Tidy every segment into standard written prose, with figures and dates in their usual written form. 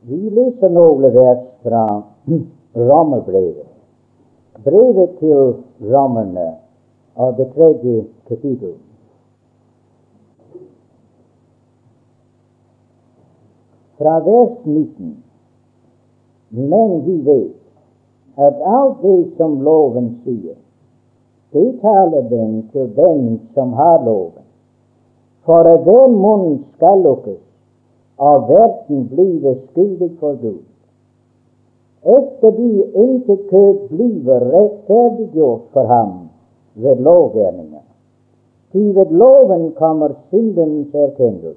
Vi leser noen vers fra Romerbrevet. Brevet til romerne av det 3. kapittel. Fra vers 19. Men vi vet at alt det som loven sier, det taler den til dem som har loven. For at hver munn skal lukkes, og verden blive skyldig for Gud. Efter de intet kød bliver rettferdiggjort for ham ved lovgjerninger. Til ved loven kommer syndens erkendelse.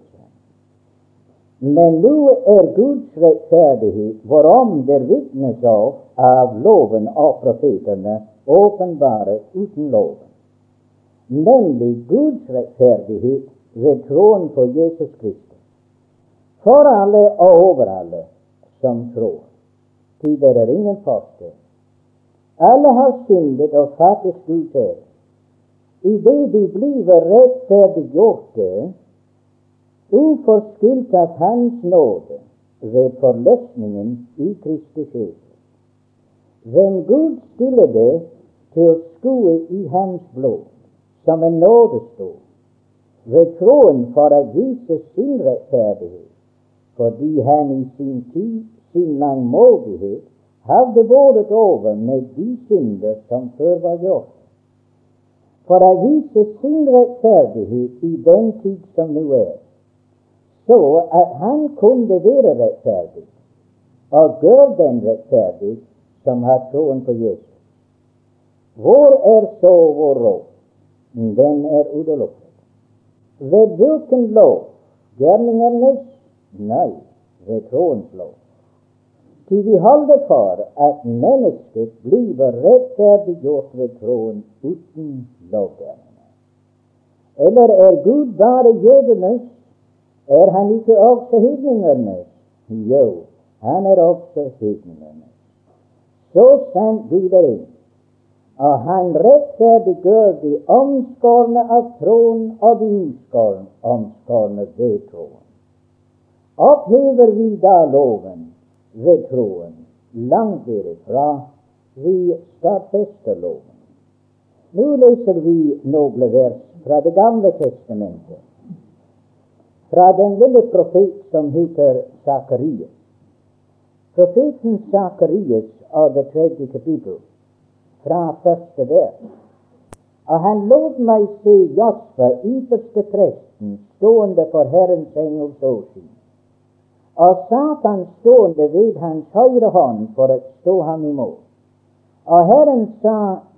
Men nu Guds rettferdighet, hvorom der vitnes av loven og profeterne, åpenbare uten loven. Nemlig Guds rettferdighet ved troen på Jesus Kristus. For alle og over alle som tror. Til det ingen forskjell. Alle har syndet og fattes Guds ære. I det de bliver rettferdiggjorte, uforskyldt av Hans nåde ved forløsningen i Kristus Jesus. Hvem Gud stillede til å skue i Hans blod, som en nådestol, ved troen for å vise sin rettferdighet, fordi han i sin tid, sin langmodighet, hadde båret over med de synder som før var gjort, for å vise sin rettferdighet i den tid som nå så at han kunne være rettferdig, og gjøre den rettferdig som har troen på Jesus. Hvor så vår råd? Den udelukket. Ved hvilken lov? Gjerningernes? Nei, ved troens lov. Til vi holder for at mennesket bliver rettferdiggjort ved troen uten lovgjerninger. Eller Gud bare jødenes? Han ikke også hedningernes? Jo, han også hedningernes. Så sant Gud en, og han rettferdiggjør de omskårne av troen og de omskårne ved troen. Opphever vi da loven ved troen, langt derifra, vi stadfester loven. Nå leser vi noen vers fra Det gamle testamentet, fra den lille profet som heter Sakarias. Profeten Sakarias av det 3. kapittel, fra 1. vers. Og han lot meg se Josva, ypperste presten, stående for Herrens engels åsyn, og Satan stående ved hans høyre hånd for å stå ham imot. Og Herren sa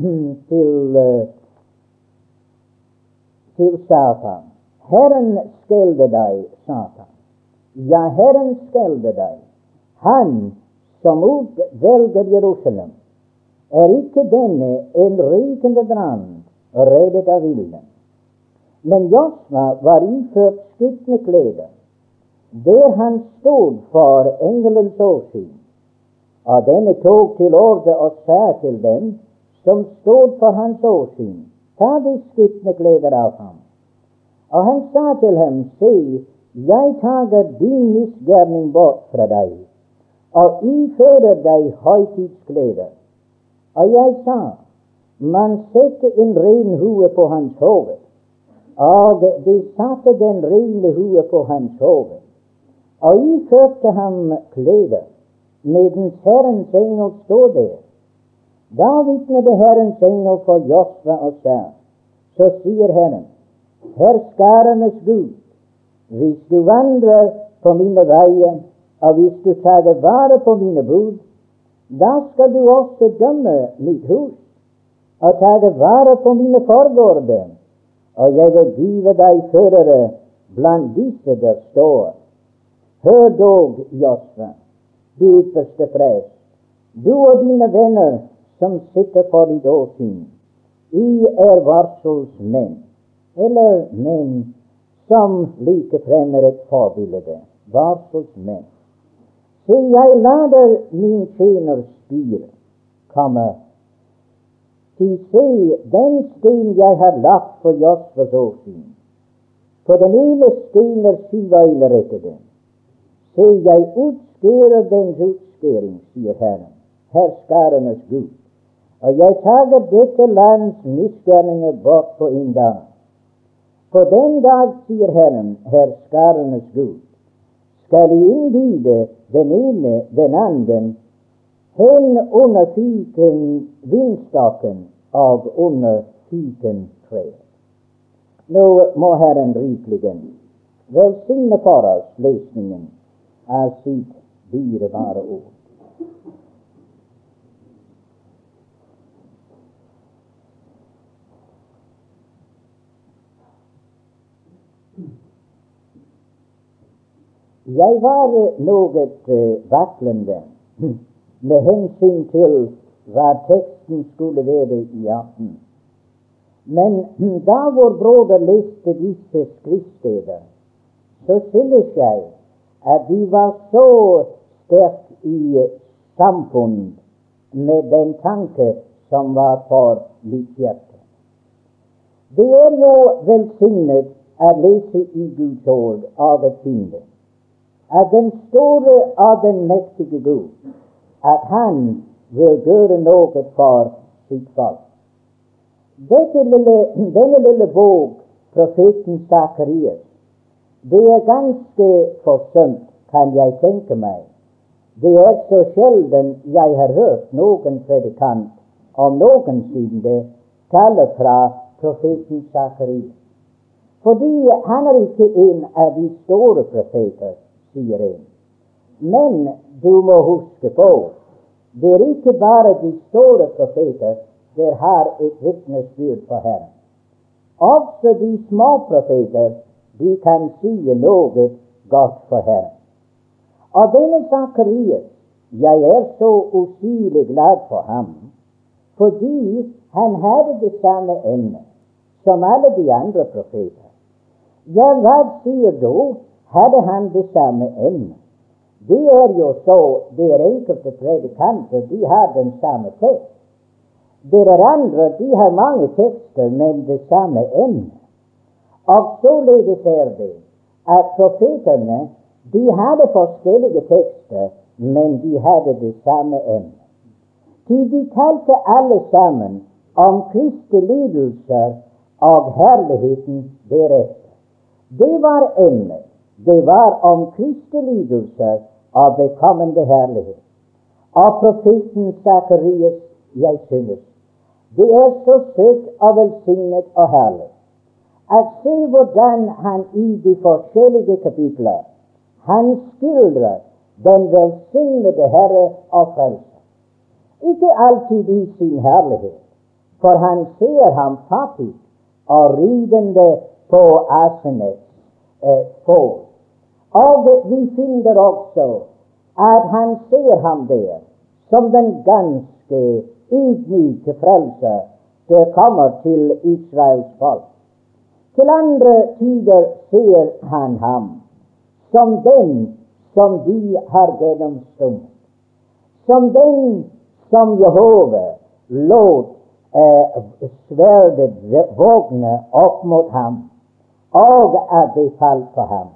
til Satan, Herren skelde deg, Satan. Ja, Herren skelde deg. Han som utvelger Jerusalem, ikke denne en rykende brann reddet av ilden. Men Josva var iført skitne klær, der han stod for engelens åsyn, og denne tok til orde og sa til dem som stod for hans åsyn, ta de skitne klær av ham. Og han sa til ham, se, jeg tager din misgjerning bort fra deg, og ifører deg høytidsklær. Og jeg sa, man sette en ren hue på hans hoved, og de satte den rene hue på hans hoved, og iførte ham klær, medens Herrens engel stod der. Da vitnede Herrens engel for Josva og sa, så sier Herren, herskarenes Gud, hvis du vandrer på mine veier, og hvis du tager vare på mine bud, da skal du også dømme mitt hus, og tage vare på mine forgårder, og jeg vil give deg førere blant disse der står. Hør dog, Josva, du ypperste prest, du og dine venner som sitter for ditt åsyn, varselsmenn, eller menn som like fremmer et forbilde, varselsmenn. Se, jeg lader min tjener spire, til se den sten jeg har lagt for Josvas åsyn. På den ene sten 7 øylerettede. Se, jeg utskærer dens utskæring, sier Herren, herskarenes Gud. Og jeg tager dette lands misgjerninger bort på en dag. På den dag, sier Herren, herskarenes Gud, skal I innbyde den ene den anden hen under vinstokken og under fikentreet. Nå må Herren rikelig velsigne for oss lesningen av sitt dyrebare ord. Jeg var noe vaklende med hensyn til hva teksten skulle være i aften. Men da vår broder leste disse skriftsteder, så synes jeg at de var så sterkt i samfunn med den tanke som var for mitt hjerte. Det er jo velsignet å lese i Guds ord av å finne at den store og den mektige Gud, at han vil gjøre noe for sitt folk. Denne lille bok, profeten Sakarias, det er ganske forsømt, kan jeg tenke meg. Det er så sjelden jeg har hørt noen predikant om noensinne tale fra profeten Sakarias. Fordi han er ikke en av de store profeter, sier en. Men du må huske på, det er ikke bare de store profeter der har et vitnesbyrd på Herren. Også de små profeter, de kan si noe godt for Herren. Og denne Sakarias, jeg er så usigelig glad for ham, fordi han hadde det samme emne som alle de andre profeter. Ja, hva sier du? Hadde han det samme emne? Det er jo så, det er enkelte predikanter, de har den samme tekst. Det er andre, de har mange tekster, men det samme emne. Og således er det at profeterne, de hadde forskjellige tekster, men de hadde det samme emne. De talte alle sammen om Kristi lidelser og herligheten deretter. Det var emnet. Det var om Kristi lidelser og det kommende herlighet. Og profeten Sakarias, jeg synes, det er så søtt og velsignet og herlig at se hvordan han i de forskjellige kapitler han skildrer den velsignede Herre og Frelser. Ikke alltid i sin herlighet, for han ser ham fattig og ridende på asenets får. Og vi finner også at han ser ham der som den ganske ydmyke frelser der kommer til Israels folk. Til andre tider ser han ham som den som de har gjennomstunget, som den som Jehova lot sverdet vågne opp mot ham, og at det falt på ham.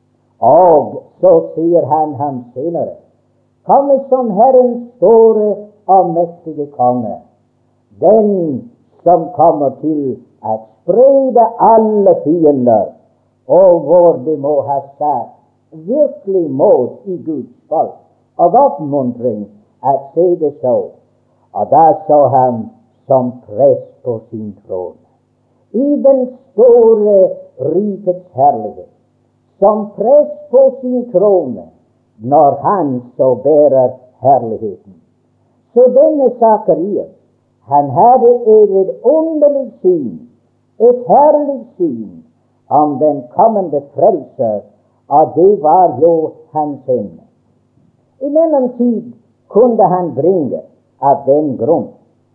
Og så sier han ham senere, komme som Herrens store og mektige konge, den som kommer til å sprede alle fiender, og hvor de må ha satt virkelig mot i Guds folk, og oppmuntring å se det så. Og da så han som prest på sin trone, i den store rikets herlighet, som prest på sin trone, når han så bærer herligheten. Så denne Sakarias, han hadde et vidunderlig syn, et herlig syn om den kommende frelser, og det var jo hans emne. I mellomtid kunne han bringe av den grunn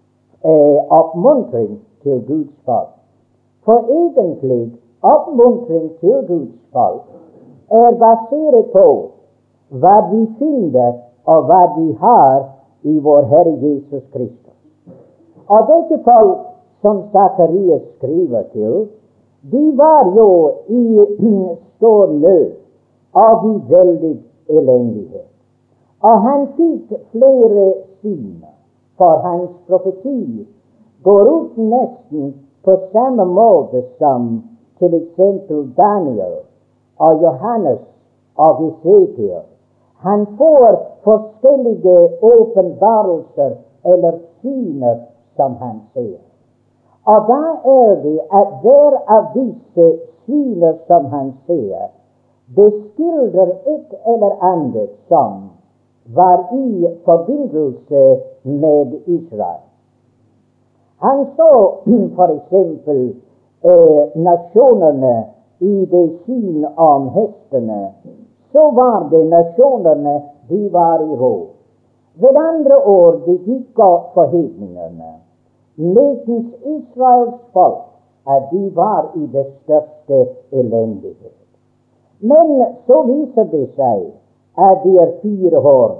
oppmuntring til Guds folk. For egentlig oppmuntring til Guds folk er basert på hva de finner og hva de har i vår Herre Jesus Kristus. Og dette folk som Sakarias skriver til, de var jo i stor nød og i veldig elendighet. Og han fikk flere syner, for hans profeti går ut nesten på samme måte som til eksempel Daniel og Johannes og Esekiel. Han får forskjellige åpenbarelser eller syner som han ser. Og da er det at hver av disse syner som han ser, det skildrer et eller annet som var i forbindelse med Israel. Han så for eksempel nasjonene i det syn om hestene. Så var det nasjonene de var i råd. Ved andre år det gikk opp for hedningene, mens Israels folk at de var i det største elendighet. Men så viser det seg at det er 4 horn.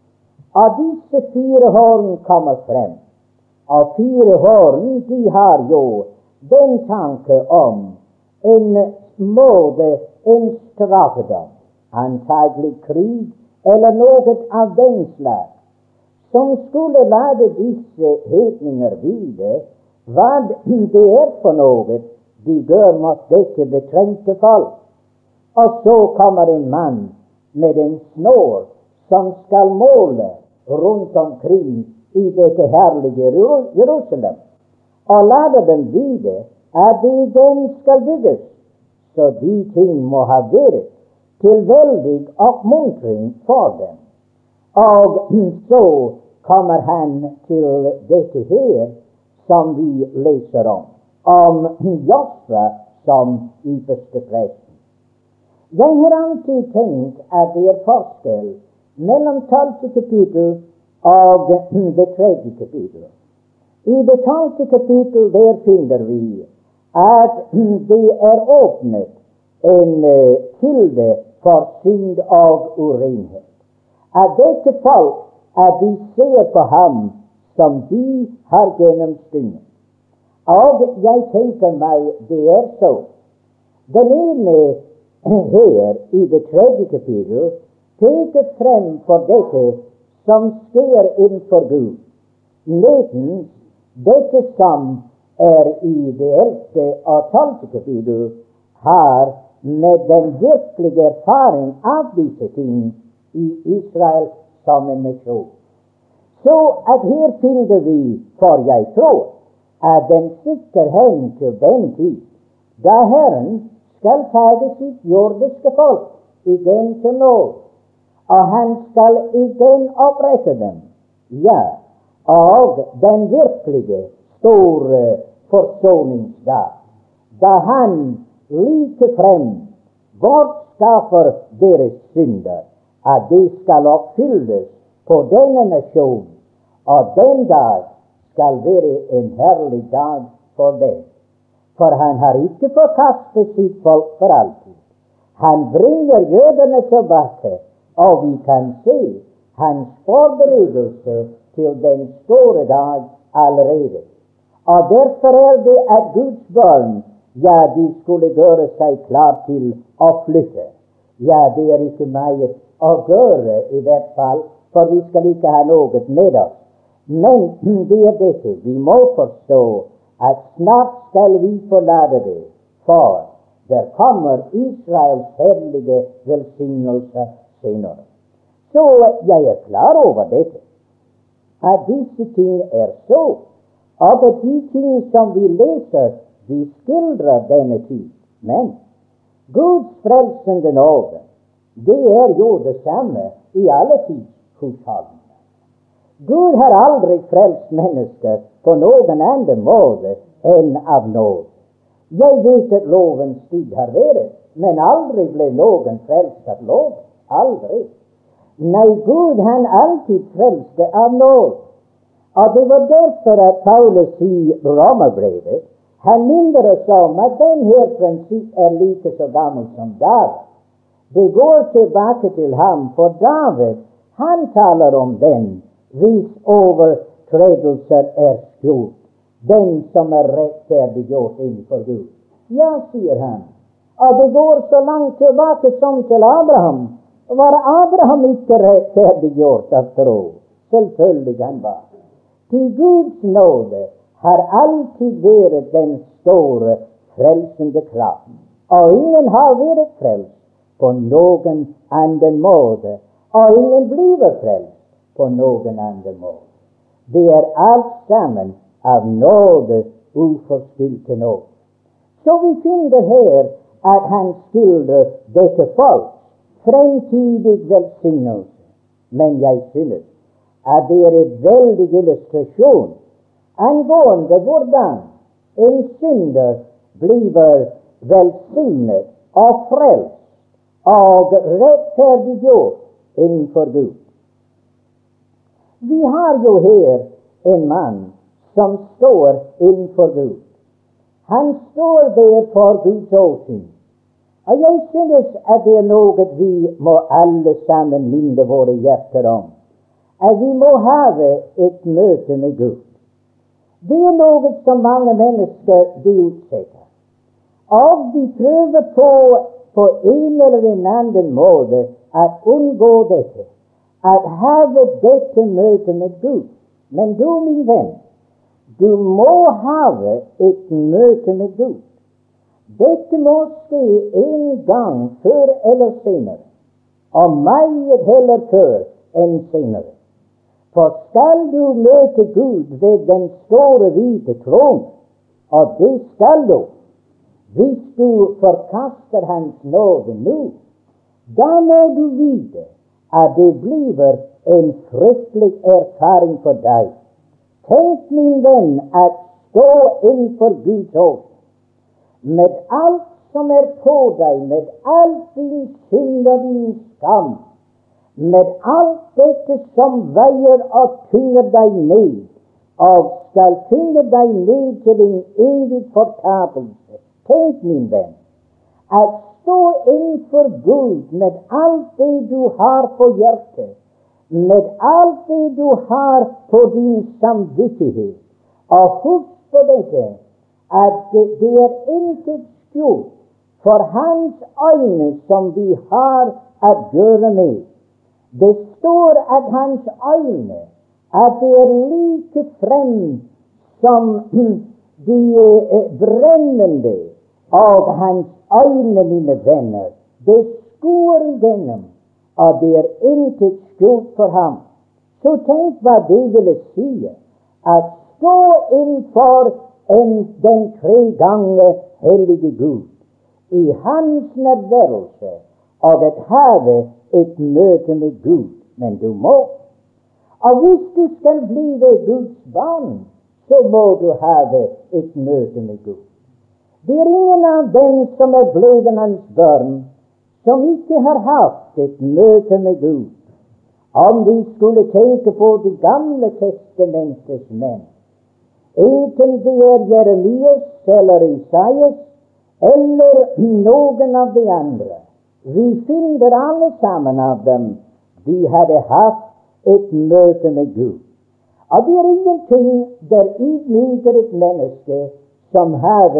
Og disse 4 horn kommer frem. Og 4 horn de har jo den tanke om en måte, en straffedom, antagelig krig eller noe av den slag, som skulle lade disse hedninger vite hva det er for noe de gjør mot dette betrengte folk. Og så kommer en mann med en snår som skal måle rundt omkring i dette herlige Jerusalem, og lade dem vite at det igjen skal bygges. Så de ting må ha vært til veldig oppmuntring for dem. Og så kommer han til dette her som vi leser om Josva som ypperste prest. Jeg har alltid tenkt at det er forskjell mellom 12. kapittel og det 3. kapittel. I det 12. kapittel der finner vi at det er åpnet en kilde for synd og urenhet. At dette folk, at de ser på ham som de har gjennomstynget. Og jeg tenker meg det er så. Den ene her i det 3. kapittel peker frem for dette som skjer innenfor Gud, mens dette som er i det 11. og 12. kapittel har med den virkelige erfaring av disse ting i Israel som en nasjon. Så at her finner vi, for jeg tror, at den sitter hen til den tid da Herren skal tage sitt jordiske folk igjen til nåd, og han skal igjen opprette dem. Ja, og den virkelige store forsoningsdag, da han like frem bortskaffer deres synder, at de skal oppfylles på denne nasjon, og den dag skal være en herlig dag for dem. For han har ikke forkastet sitt folk for alltid. Han bringer jødene tilbake, og vi kan se hans forberedelse til den store dag allerede. Og derfor er det at Guds barn, ja, de skulle gjøre seg klar til å flytte. Ja, det er ikke meget å gjøre i hvert fall, for vi skal ikke ha noe med oss. Men det er dette, vi må forstå at snart skal vi forlate det, for der kommer Israels herlige velsignelse senere. Så jeg er klar over dette, at disse ting er så, og at de ting som vi leser, de skildrer denne tid. Men Guds frelsende nåde, det er jo det samme i alle tids husholdninger. Gud har aldri frelst mennesker på noen annen måte enn av nåde. Jeg vet at lovens tid har vært, men aldri ble noen frelst av lov. Aldri. Nei, Gud han alltid frelste av nåde. Og det var derfor at Paulus i Romerbrevet, han minner oss om at den her prinsipp er like så gammel som David. Det går tilbake til ham, for David, han taler om den hvis overtredelser er skjult, den som er rettferdiggjort innenfor Gud. Ja, sier han, og det går så langt tilbake som til Abraham, Var Abraham ikke rettferdiggjort av tro? Selvfølgelig han var. Til Guds nåde har alltid vært den store frelsende kraft. Og ingen har vært frelst på noen annen måte, og ingen blir frelst på noen annen måte. Det er alt sammen av nåde, uforskyldte nåde. Så vi finner her at han skildrer dette folks fremtidig velsignelse. Men jeg synes at det er et veldig illustrasjon angående hvordan en synder blir velsignet og frelst og rettferdiggjort innenfor Gud. Vi har jo her en mann som står innenfor Gud. Han står der for Guds åsyn. Og jeg synes at det er noe vi må alle sammen minne våre hjerter om. At vi må ha et møte med Gud. Det er noe som mange mennesker de utsetter. Og de prøver på en eller en annen måte å unngå dette. At ha dette møte med Gud. Men du, min venn, du må ha et møte med Gud. Dette må skje en gang før eller senere, og meget heller før enn senere. For skal du møte Gud ved den store hvite tron, og det skal du, hvis du forkaster Hans nåde nå, da må du vite at det blir en fryktelig erfaring for deg. Tenk, min venn, at stå innenfor Guds åsyn med alt som er på deg, med alt din synd og din skam, med alt dette som veier og tynger deg ned, og skal tynge deg ned til en evig fortapelse. Tenk, min venn, at stå innenfor Gud med alt det du har på hjertet, med alt det du har på din samvittighet, og husk på dette, at det er intet skjult for Hans øyne som vi har å gjøre med. Det står at Hans øyne, at det er like frem som de brennende, og Hans øyne, mine venner, det skuer igjennom, og det er intet skjult for ham. Så tenk hva det ville si, at stå innenfor den 3 ganger hellige Gud i Hans nærværelse, og at have et møte med Gud. Men du må. Og hvis du skal bli Guds barn, så må du have et møte med Gud. Det er ingen av dem som er blevet hans barn, som ikke har hatt et møte med Gud. Om vi skulle tenke på de gamle testamentets menn, enten det er Jeremias eller Isaias eller noen av de andre, vi finner alle sammen av dem, de hadde hatt et møte med Gud. Og det er ingenting der ydmyker et menneske som have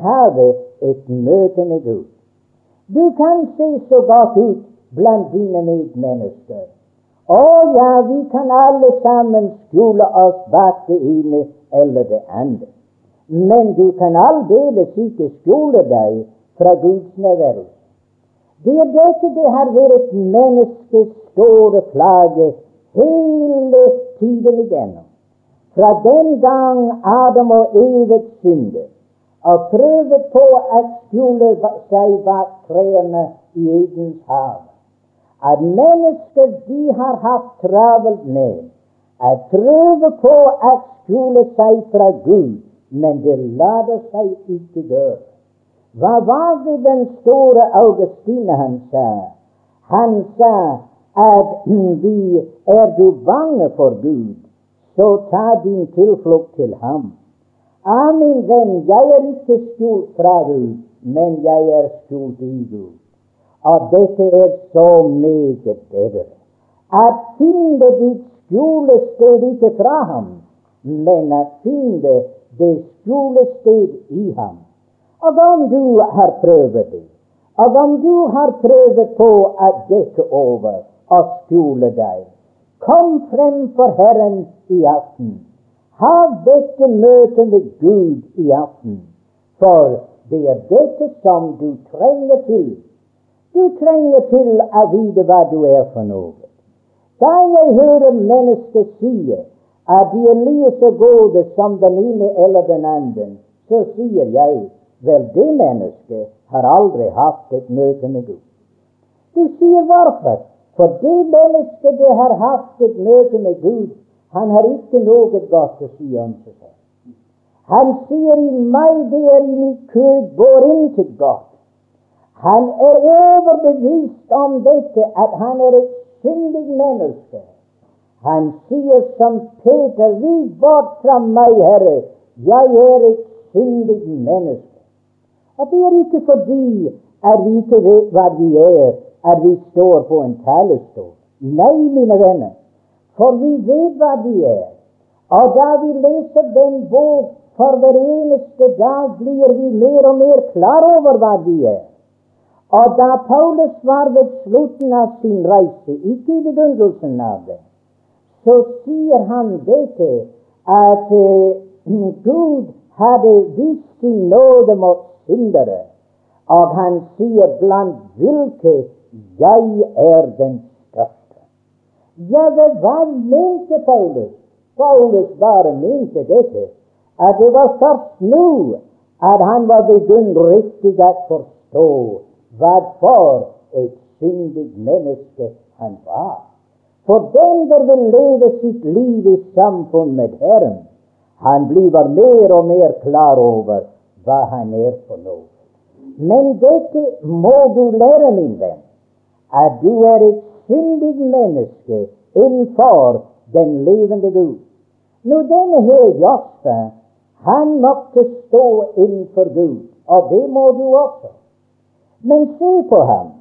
et møte med Gud. Du kan se så godt ut blant dine medmennesker. Å ja, vi kan alle sammen skjule oss bak det ene eller det andre. Men du kan aldeles ikke skjule deg fra Guds nærværelse. Det er dette det har vært menneskets store plage hele tiden igjennom. Fra den gang Adam og Eva syndet og prøvde på å skjule seg bak trærne i Edens hav, at mennesker de har hatt travelt med å prøve på å skjule seg fra Gud, men det lar seg ikke gjøre. Hva var det den store Augustine han sa? Han sa at er du bange for Gud, så ta din tilflukt til ham. Min venn, jeg er ikke skjult fra Gud, men jeg er skjult i Gud. Og dette er så meget bedre. At finne ditt skjulested ikke fra ham, men at finne det skjulested i ham. Og om du har prøvd det, Og om du har prøvd på å dekke over og skjule deg, kom frem for Herren i aften. Ha dette møtet med Gud i aften, for det er dette som du trenger til. Du trenger til å vite hva du er for noe. Da jeg hører mennesker si at de er like så gode som den ene eller den andre, så sier jeg, vel, det mennesket har aldri hatt et møte med Gud. Du sier hvorfor? For det mennesket det har hatt et møte med Gud, han har ikke noe godt å si om seg selv. Han sier i meg, det er i mitt kød, går intet godt. Han er overbevist om dette, at han er et syndig menneske. Han sier som Peter, vik bort fra meg, Herre, jeg er et syndig menneske. Og det er ikke fordi at vi ikke vet hva vi er, at vi står på en talerstol. Nei, mine venner, for vi vet hva vi er. Og da vi leser den bok, for hver eneste dag blir vi mer og mer klar over hva vi er. Og da Paulus var ved slutten av sin reise, ikke i begynnelsen av det, så sier han dette, at Gud hadde vist sin nåde mot syndere, og han sier blant hvilke jeg er den største. Ja, hva mente Paulus? Paulus bare mente dette, at det var først nå at han var begynt riktig å forstå hva for et syndig menneske han var. For den der vil leve sitt liv i samfunn med Herren, han blir mer og mer klar over hva han er for noe. Men dette må du lære, min venn, at du er et syndig menneske innenfor den levende Gud. Nå, denne her Josfa, han måtte stå innenfor Gud, og det må du også. Men se på ham.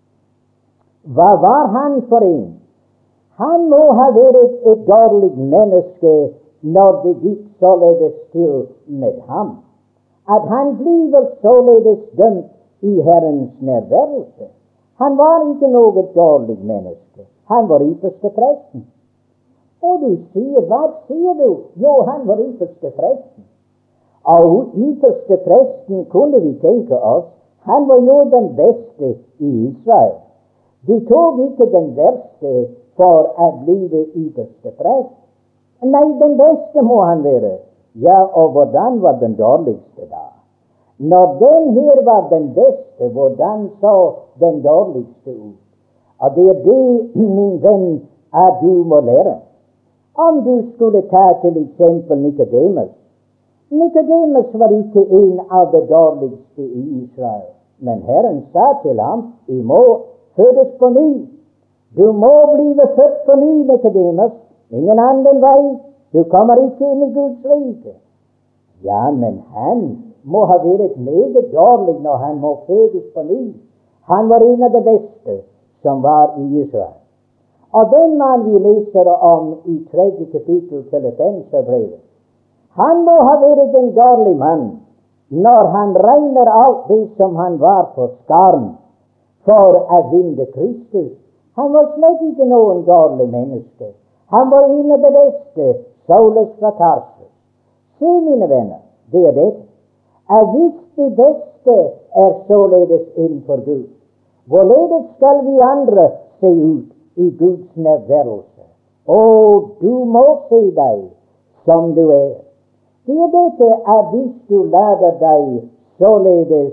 Hva var han for en? Han må ha vært et dårlig menneske når det gikk således til med ham, at han blir således dømt i Herrens nærværelse. Han var ikke noe dårlig menneske. Han var ypperste presten. Og du sier, hva sier du? Jo, han var ypperste presten. Og ypperste presten kunne vi tenke oss, han var jo den beste i Israel. De tok ikke den verste for å bli ypperste prest. Nei, den beste må han være. Ja, og hvordan var den dårligste da? Når den her var den beste, hvordan så den dårligste ut? Og det er det, min venn, at du må lære. Om du skulle ta til eksempel Nikodemus. Nikodemus var ikke en av de dårligste i Israel. Men Herren sa til ham, I må fødes på ny. Du må bli født på ny, Nikodemus. Ingen annen vei. Du kommer ikke inn i Guds rike. Ja, men han må ha vært meget dårlig når han må fødes på ny. Han var en av de beste som var i Israel. Og den mann vi leser om i 3. kapittel Filippenserbrevet, han må ha vært en dårlig mann når han regner alt det som han var på skaren for å vinne Kristus. Han var slett ikke noen dårlig menneske. Han var en av de beste, Saulus fra Tarsus. Se, mine venner, det er det. Hvis det beste er således innenfor Gud, hvorledes skal vi andre se ut i Guds nærværelse? Og du må se deg som du er. Det er dette at hvis du lader deg således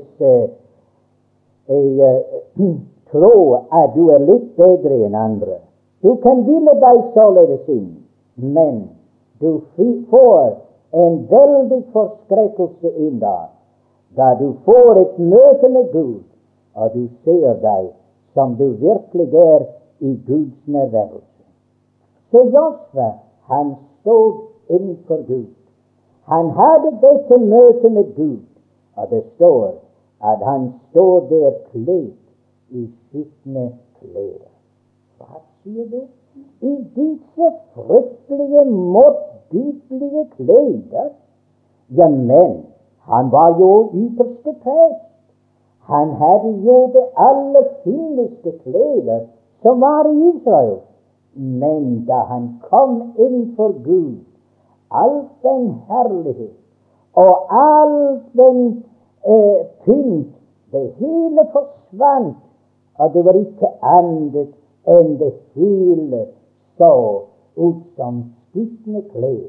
tro at du er litt bedre enn andre, du kan ville deg således inn, men du får en veldig forskrekkelse inn da du får et møte med Gud, og du ser deg som du virkelig er i Guds nærværelse. Så Josfa, han stod innenfor Gud. Han hadde dette møte med Gud, og det står at han stod der kledd i skitne klær. Hva sier du? I disse fryktelige, motbydelige klær? Ja, men han var jo ypperste prest. Han hadde jo det aller fineste klær som var i Israel. Men da han kom inn for Gud, all den herlighet og all den pynt, det hele forsvant, og det var ikke annet enn det hele så ut som skitne klær.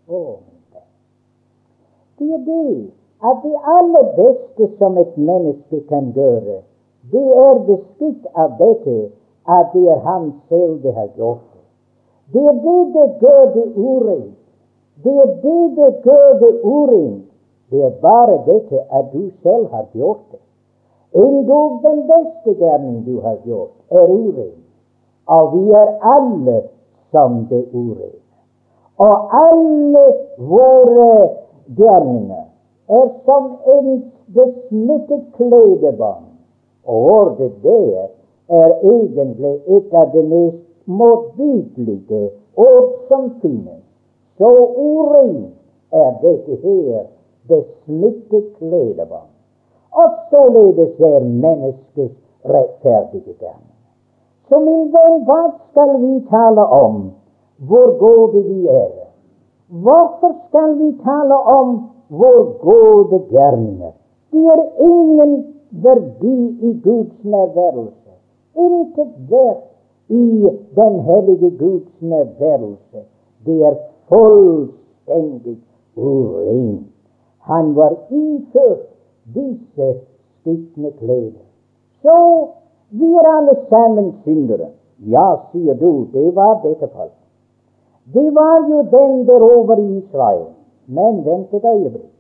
Det er det at det aller beste som et menneske kan gjøre, det er beskidt av dette at det er han selv det har gjort det. Det er det gjør det urent. Det er det gjør det urent. Det er bare dette at du selv har gjort det. Endog den beste gjerning du har gjort, er urent. Og vi er alle som det urent. Og alle våre gjerninger er som en besmittet kledebånd. Og ordet der er egentlig et av de mest motbydelige ord som finnes. Så urent er dette her besmittet kledebånd. Og således er menneskets rettferdige gjerning. Så min venn, hva skal vi tale om hvor gode vi er? Hvorfor skal vi tale om hvor gode gjerninger? De er ingen verdi i Guds nærværelse. Intet verdt i den hellige Guds nærværelse. Det er fullstendig urent. Han var iført disse skitne klær. Så vi er alle sammen syndere. Ja, sier du, det var dette folk. Det var jo den der over i Israel. Men vent et øyeblikk.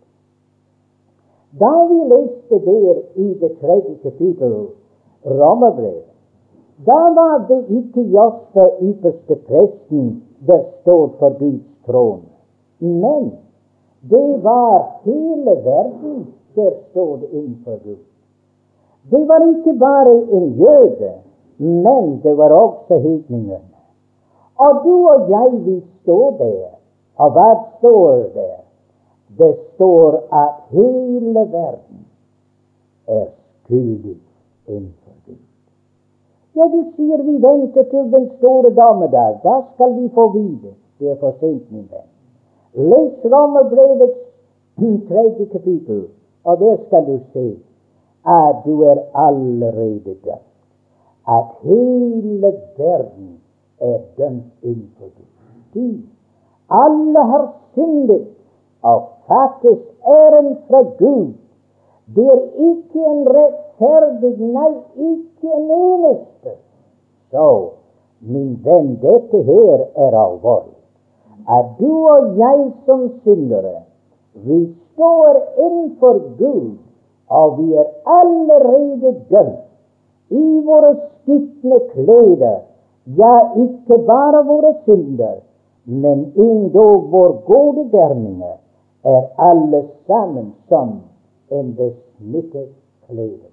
Da vi leste der i det 3. kapittel Romerbrevet, da var det ikke Josfa ypperste presten der stod for Guds trone, men det var hele verden der stod innenfor Gud. Det var ikke bare en jøde, men det var også hedningene. Og du og jeg, vi står der. Og hva står der? Det står at hele verden er skyldig innenfor Gud. Ja, du sier vi venter til den store dommedag. Da skal vi få vite. Det er for sent, min venn. Les Romerbrevets 3. kapittel, og der skal du se at du er allerede dømt. At hele verden er dømt innenfor Gud. Alle har syndet og fattes æren fra Gud. Det er ikke en rettferdig, nei, ikke en eneste. Så, min venn, dette her er alvorlig. At du og jeg som syndere, vi står innenfor Gud, og vi er allerede dømt i våre skitne klær. Ja, ikke bare våre synder, men endog våre gode gjerninger er alle sammen som en besmittet klede.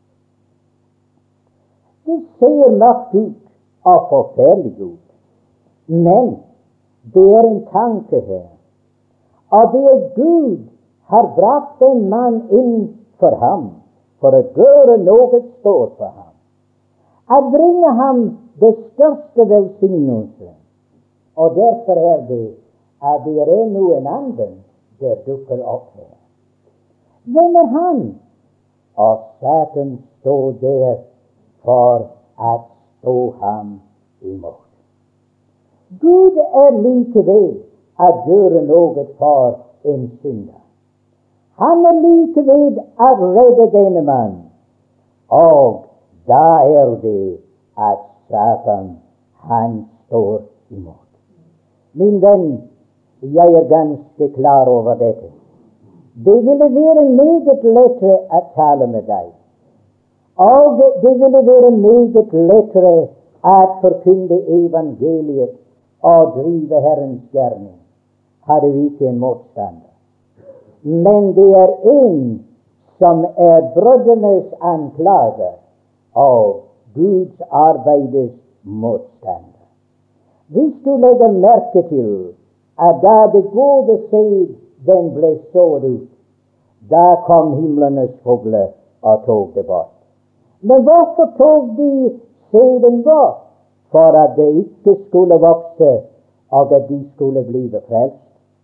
Det ser mørkt ut og forferdelig ut, men det er en tanke her. Og det er Gud har brakt en mann inn for ham, for å gjøre noe stort for ham. At bringe ham det største velsignelse. Og derfor er det at det er ennå en annen der dukker opp her. Hvem er han? Og Satan står der for å stå ham imot. Gud er like ved å gjøre noe for en synder. Han er like ved å redde denne mann. Og da er det at Satan, han står imot. Min venn, jeg er ganske klar over dette. Det ville være meget lettere å tale med deg. Og det ville være meget lettere å forkynne evangeliet og drive Herrens gjerning, hadde vi ikke en motstander. Men det er en som er brødrenes anklager og Guds arbeides motstander. Hvis du legger merke til at da det gode sæd den ble sådd ut, da kom himlenes fugler og tok det bort. Men hvorfor tok de sæden bort? For at det ikke skulle vokse, og at de skulle bli frelst.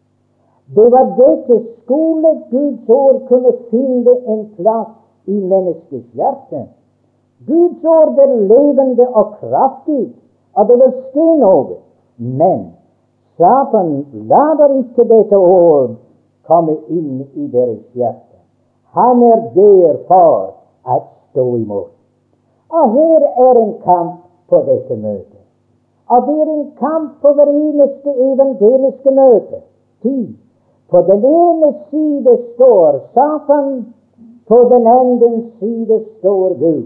Det var dette. Skulle Guds ord kunne finne en plass i menneskets hjerte? Guds ord er levende og kraftig, og det vil skje noe. Men Satan lader ikke dette ord komme inn i deres hjerte. Han er der for å stå imot. Og her er en kamp på dette møtet. Og det er en kamp på hver eneste evangeliske møte. På den ene side står Satan, på den andre side står Gud.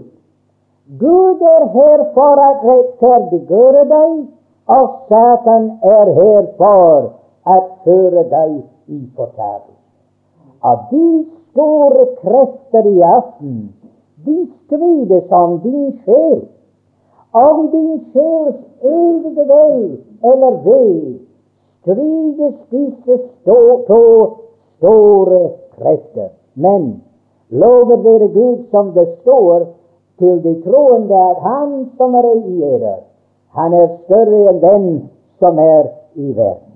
Gud er her for å rettferdiggjøre deg, og Satan er her for å føre deg i fortapelse. Og de store krefter i aften, de strides om din sjel, om din sjels evige vel eller ve, strides disse to store krefter. Men lovet være Gud, som det står til de troende, at han som er i eder, han er større enn den som er i verden.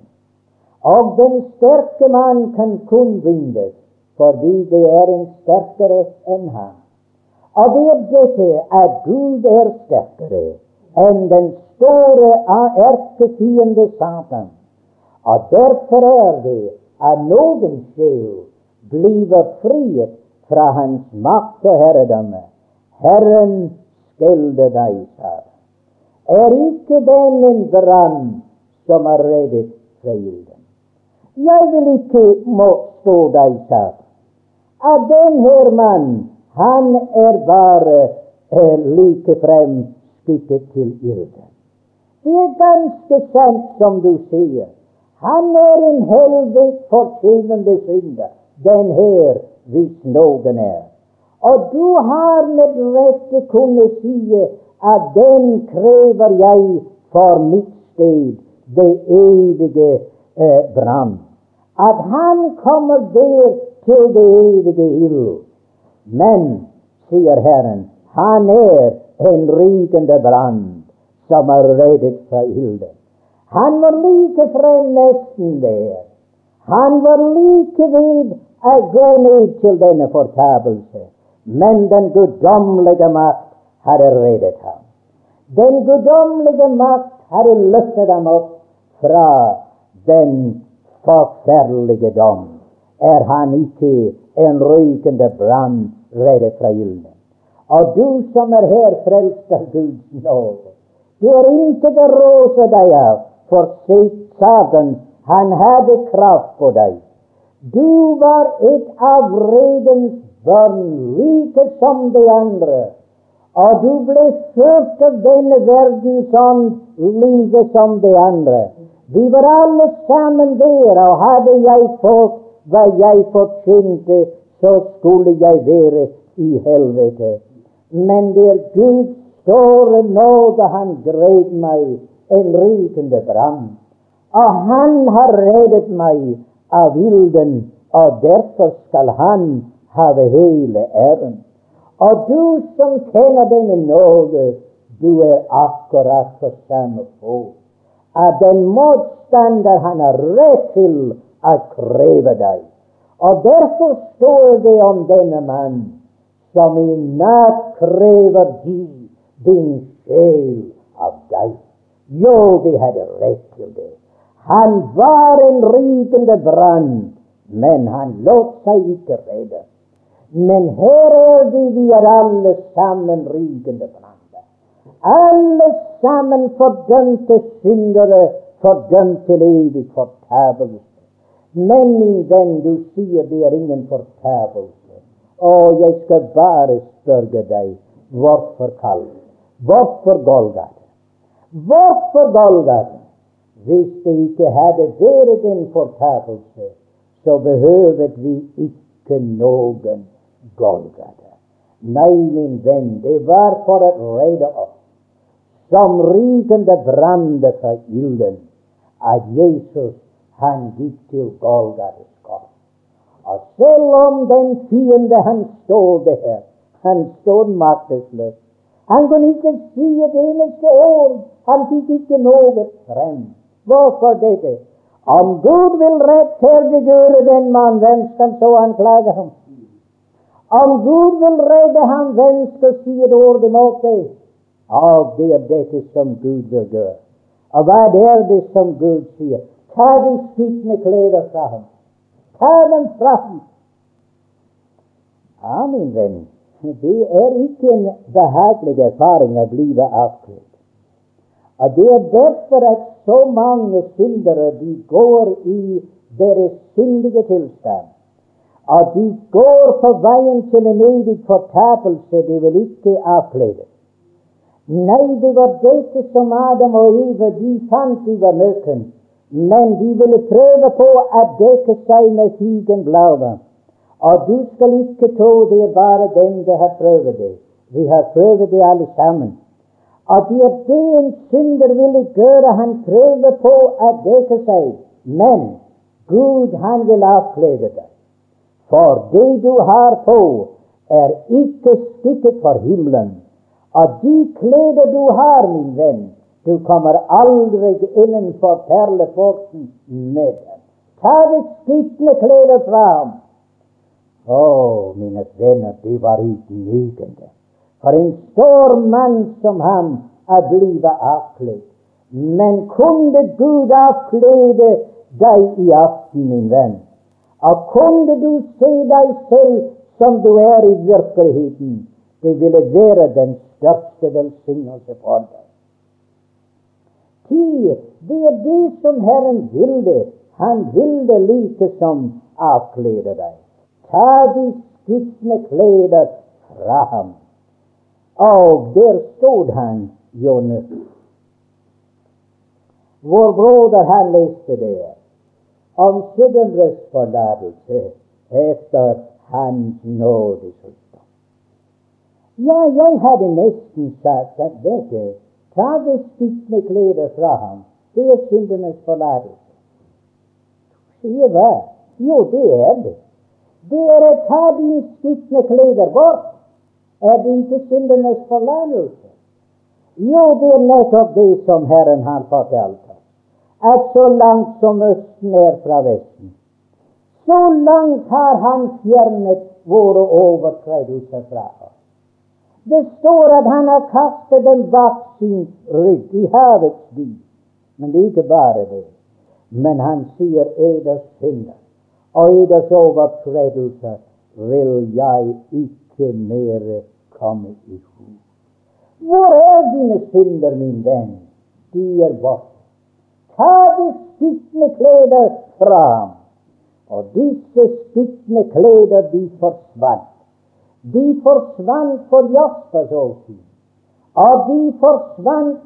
Og den sterke mann kan kun vinnes, fordi det er en sterkere enn han. Og det er dette at Gud er sterkere enn den store erkefiende Satan. Og derfor er det at noen sjel blir frihet fra hans makt og herredømme. Herren skelde deg, sa han. Er ikke den en brann som er reddet fra ilden? Jeg vil ikke motstå deg, sa han. At den her mann, han er bare likefrem skikket til ilden. Det er ganske sant som du sier. Han er en heldig fortjenende synder, den her, hvis noen er. Og du har med rette kunne si at den krever jeg for mitt sted, det evige brann. At han kommer der til det evige ild. Men, sier Herren, han er en rykende brann som er reddet fra ilden. Han var like frem nesten der. Han var like ved å gå ned til denne fortapelse. Men den guddommelige makt hadde reddet ham. Den guddommelige makt hadde løftet ham opp fra den forferdelige dom. Er han ikke en rykende brann reddet fra ilden? Og du som er her frelst av Guds nåde, du er ikke det råse deg av, for Satan, han hadde kraft på deg. Du var et av redens barn, like som de andre, og du ble ført av denne verdens ånd, like som de andre. Vi var alle sammen der, og hadde jeg fått hva jeg fortjente, så skulle jeg være i helvete. Men det er Guds store nåde, han grep meg en rykende brann, og han har reddet meg av ilden, og derfor skal han have hele æren. Og du som kjenner denne nåde, du er akkurat på samme fot. At den motstander han har rett til å kreve deg. Og derfor står det om denne mann, som i natt krever din sjel av deg. Jo, de hadde rett til det. Han var en rykende brann, men han lot seg ikke redde. Men her er det, vi er alle sammen rykende branner. Alle sammen fordømte syndere, fordømt til evig fortapelse. Men min venn, du sier det er ingen fortapelse. Og jeg skal bare spørre deg, hvorfor Kalv? Hvorfor Golgata? Hvorfor Golgata? Hvis det ikke hadde vært en fortapelse, så behøvet vi ikke noen Golgata. Nei, min venn, det var for å redde oss, som rykende brande fra ilden, at Jesus, han gikk til Golgatas kors. Og selv om den fiende han stod der, Han står maktesløs. Han kunne ikke si et eneste ord. Han fikk ikke noe frem. Hvorfor dette? Om Gud vil rettferdiggjøre den mann, hvem skal så anklage ham? Om Gud vil redde ham, hvem skal si et ord imot det? Og det er dette som Gud vil gjøre. Og hva er det som Gud sier? Ta de skitne klær fra ham. Ta dem fra ham. Ja, min venn, det er ikke en behagelig erfaring å bli avkledd. Og det er derfor at så mange syndere, de går i deres syndige tilstand. Og de går på veien til en evig fortapelse. De vil ikke avklede. Nei, det var dette som Adam og Eva, de fant de var nøkken. Men de ville prøve på å dekke seg med figenblader. Og du skal ikke tro det er bare dem som har prøvd det. Vi har prøvd det alle sammen. Og det er det en synder ville gjøre. Han prøver på å dekke seg. Men Gud, han vil avklede deg. For det du har på, er ikke skikket for himmelen. Og de klær du har, min venn, du kommer aldri innenfor perleporten med dem. Ta det skitne klær fra ham. Mine venner, det var ydmykende. For en stor mann som ham er blitt avkledd. Men kunne Gud avklede deg i aften, min venn? Og kunne du se deg selv som du er i virkeligheten? Det ville være den største velsignelse for deg. Det er det som Herren ville. Han ville like som avklede deg. Ta de skitne klær fra ham. Og der stod han, Jonne. Vår broder, han leste det om synderes forlatelse etter hans nådesrikdom. Ja, jeg hadde nesten sagt at dette, ta de skitne klær fra ham, det er syndenes forlatelse. Sier hva? Jo, det er det. Det er å ta de skitne klær bort. Er det ikke syndenes forlatelse? Jo, det er nettopp det som Herren har fortalt oss. At så langt som Østen er fra Vesten, så langt har han fjernet våre overtredelser fra oss. Det står at han har kastet dem bak sin rygg i havets dyp. Men det er ikke bare det. Men han sier, eders synder og eders overtredelser vil jeg ikke mer komme i hu. Hvor er dine synder, min venn? De er borte. Ta de skitne klær fra ham. Og disse skitne klær, de forsvant. De forsvant for Jaspers åsyn. Og de forsvant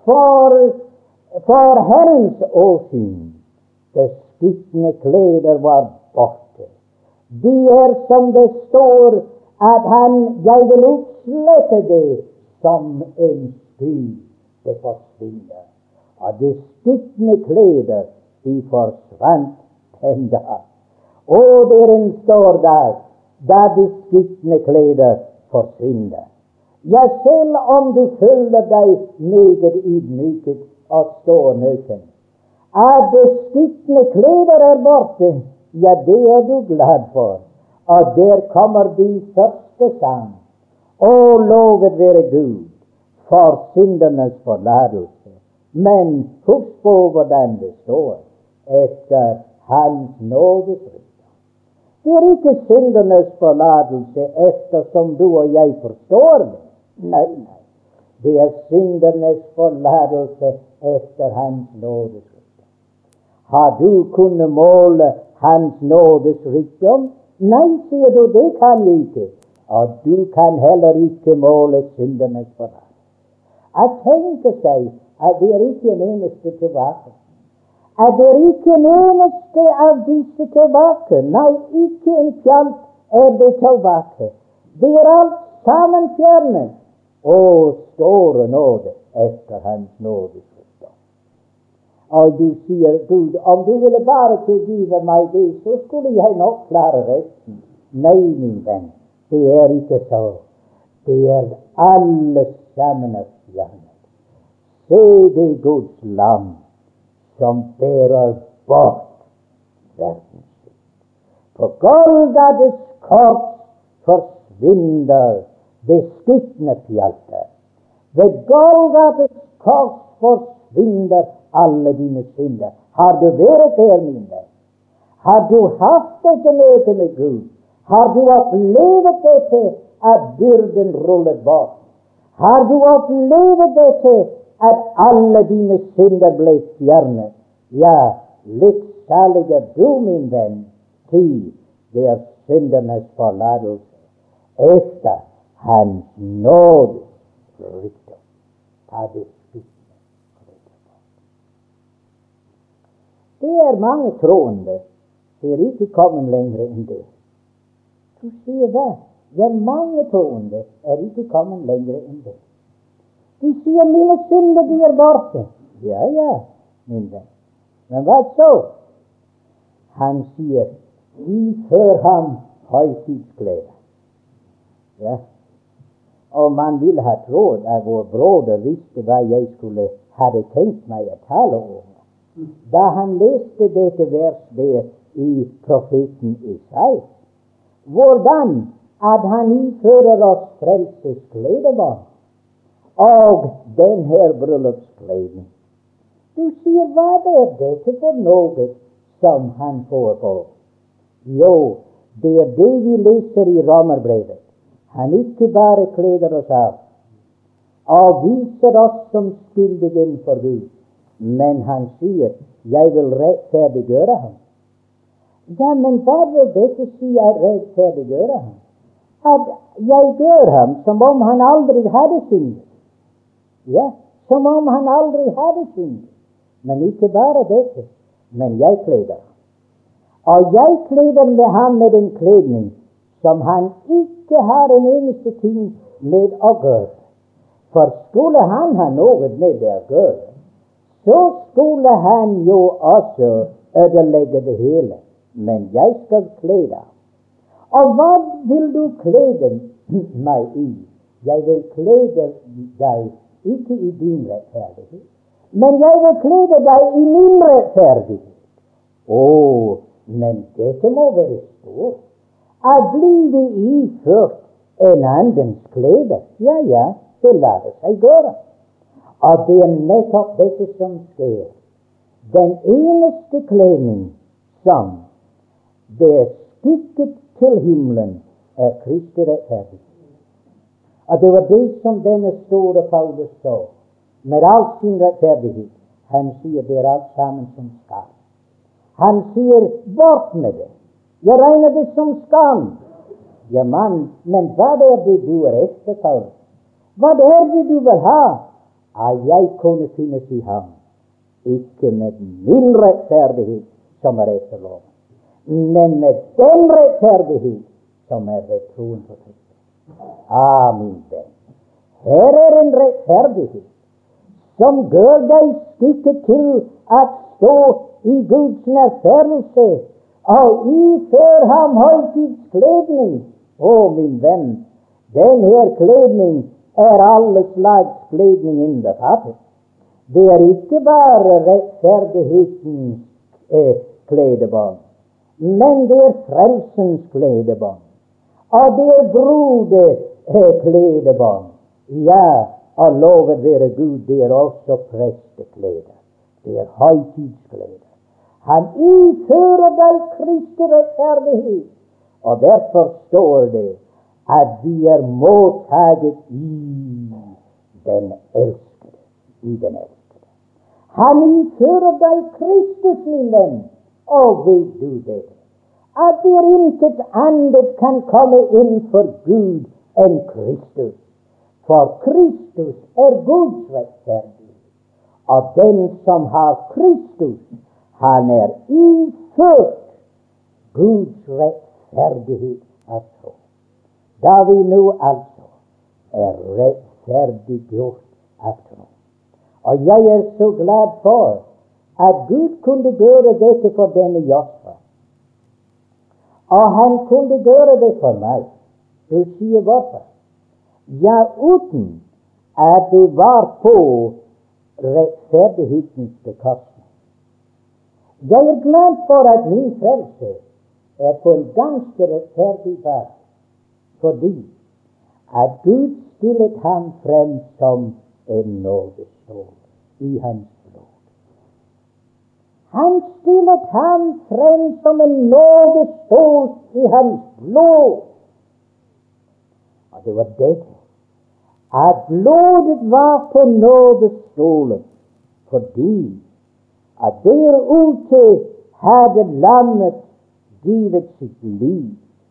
for Herrens åsyn. De skitne klær var borte. De er som det står at jeg vil utslette det som en sky. Det forsvinner. Og de skitne klær, de forsvant den dag. Og det er en stor dag, da de skitne klær forsvinner. Ja, selv om du føler deg meget ydmyket og står nøken, at de skitne klær er borte, ja, det er du glad for. Og der kommer din første sang. Å, lovet være Gud for syndernes forlatelse. Men husk på hvordan det står etter hans nådesrikdom. Det er ikke syndernes forlatelse eftersom du og jeg forstår det. Nei. Det er syndernes forlatelse etter hans nådesrikdom. Har du kunnet måle hans nådesrikdom? Nei, sier du, det kan jeg ikke. Og du kan heller ikke måle syndernes forlatelse. Jeg tenker seg at det er ikke en eneste tilbake. At det er ikke en eneste av disse tilbake. Nei, ikke en fjalt er det tilbake. Det er alt sammen fjernet. Og store nåde etter hans nådesrikdom. Og du sier, Gud, om du ville bare tilgive meg det, så skulle jeg nok klare resten. Nei, min venn, det er ikke så. Det er alle sammen av fjernet. Se det Guds lam som bærer bort verdens synd. På Golgates kors forsvinner det skitne fjallet. Ved Golgates kors forsvinner alle dine synder. Har du vært der, min venn? Har du hatt dette møte med Gud? Har du opplevd dette at byrden rullet bort? Har du opplevd dette at alle dine synder ble fjernet? Ja, lykksalig er du, min venn, til det er syndernes forlatelse efter hans nåde rikdom. Ta det skitne. Det er mange troende som er ikke kommet lenger enn det. Du sier hva? Ja, mange troende er ikke kommet lenger enn det. De sier mine synder, de er borte. Ja, ja, min venn. Men hva så? Han sier, ifør ham høytidsklær. Ja. Og man ville ha trodd at vår broder visste hva jeg hadde tenkt meg å tale om. Da han leste dette vers der i profeten Isaiah, hvordan at han ifører oss frelses kledebånd og den her bryllupskledning. Du sier, hva er dette for noe som han får på? Jo, det er det vi leser i Romerbrevet. Han ikke bare kleder oss av og viser oss som skyldige innenfor Gud, men han sier, jeg vil rettferdiggjøre ham. Ja, men hva vil dette si at rettferdiggjøre ham? At jeg gjør ham som om han aldri hadde syndet. Ja, som om han aldri hadde syndet. Men ikke bare dette, men jeg kleder ham. Og jeg kleder med ham med en kledning som han ikke har en eneste ting med å gjøre. For skulle han ha noe med det å gjøre, så skulle han jo også ødelegge det hele. Men jeg skal klede ham. Og hva vil du klede meg i? Jeg vil klede deg ikke i din rettferdighet, men jeg vil klede deg i min rettferdighet. Men dette må være stort. At blive iført en andens klede, ja, det lar seg gjøre. Og det er nettopp dette som skjer. Den eneste kledning som det er skikket til himmelen, er Kristi rettferdighet. Og det var det som denne store Paulus så. Med all sin rettferdighet. Han sier det er alt sammen som skam. Han sier, bort med det. Jeg regner det som skam. Ja, mann, men hva er det du er efter, Paulus? Hva er det du vil ha? Jeg kunne finnes i ham. Ikke med min rettferdighet som er efter loven, men med den rettferdighet som er ved troen på Kristus. Min venn. Her er en rettferdighet som gjør deg skikket til å stå i Guds nærværelse og ifør ham høytidskledning. Min venn, den her kledning er alle slags kledning innbefattet. Det er ikke bare rettferdighetens kledebånd, men det er frelsens kledebånd. Og det er brudekledebånd. Ja, og lovet være Gud, det er også prestekleder. Det er høytidskleder. Han ifører deg Kristi rettferdighet, og derfor står det at vi er mottaget i den elskede. I den elskede. Han ifører deg Kristus, min venn, og vet du det? At det er intet annet kan komme inn for Gud enn Kristus. For Kristus er Guds rettferdighet. Og den som har Kristus, han er iført Guds rettferdighet av tro. Da vi nå altså er rettferdiggjort av tro. Og jeg er så glad for at Gud kunne gjøre dette for denne Josfa. Og han kunne gjøre det for meg. Du sier hvorfor? ja, uten at det var på rettferdighetens bekostning. Jeg er glad for at min frelse er på en ganske rettferdig basis, fordi at Gud stillet ham frem som en nådestol i hans blod. Han stillet ham frem som en nådestol i hans blod. Og det var dette, at blodet var på nådestolen, fordi at der ute hadde lammet givet sitt liv,